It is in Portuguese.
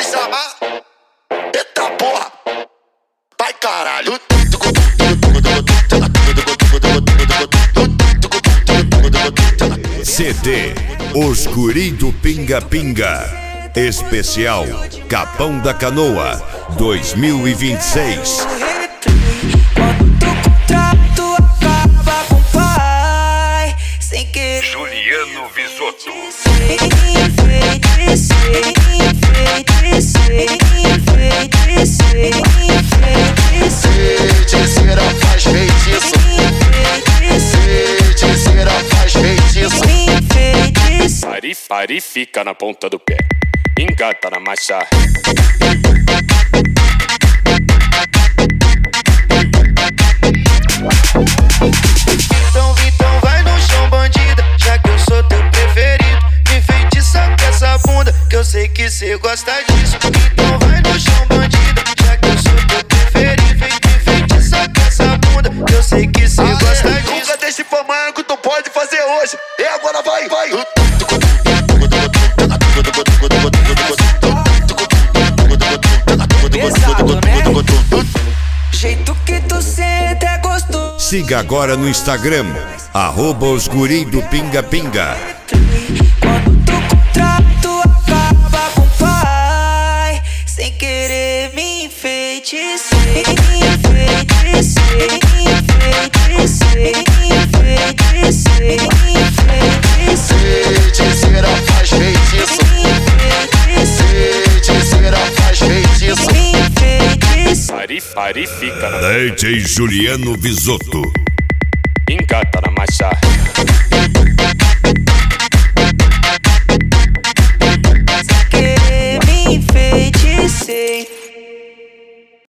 chamar. Eita porra, vai caralho. CD Os Guri do Pinga Pinga Especial Capão da Canoa 2026. Juliano Visotto. Feiticeira faz feitiço. Feiticeira faz feitiço. Pare, fica na ponta do pé. Engata na marcha. Então vai no chão, bandida, já que eu sou teu preferido. Me enfeitiça com essa bunda, que eu sei que cê gosta disso. Então vai no chão, bandida, já que eu sou teu preferido. Me enfeitiça com essa bunda, que eu sei que cê gosta disso. Nunca deixe pra amanhã que tu pode fazer hoje. E agora vai. Pesado, né? Jeito que tu sente é gostoso. Siga agora no Instagram Os Guri do Pinga Pinga. Quando tu contrato acaba com o pai, sem querer me enfeitiçei. Feiticeira faz feitiço. Feiticeira faz feitiço. Pare, fica na DJ Juliano Visotto.